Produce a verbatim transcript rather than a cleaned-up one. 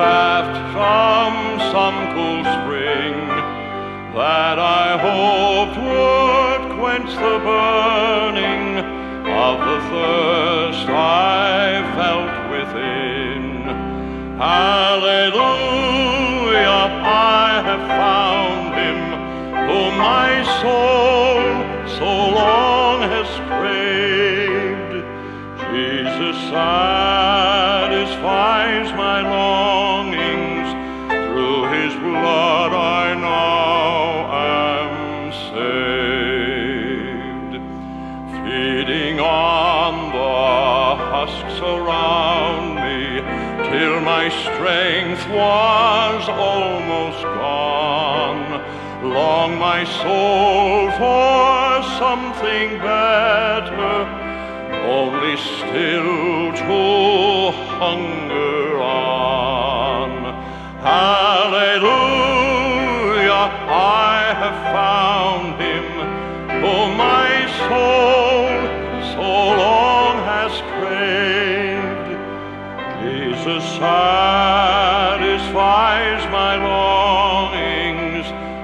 draught from some cool spring that I hoped would quench the burning of the thirst I felt within. Hallelujah, I have found him whom my soul so long has craved. Jesus satisfies my longings, through his blood I now am saved. Feeding on the husks around me till my strength was almost gone, longed my soul for something better, only still to hunger on. Hallelujah, I have found him whom my soul so long has craved. Jesus,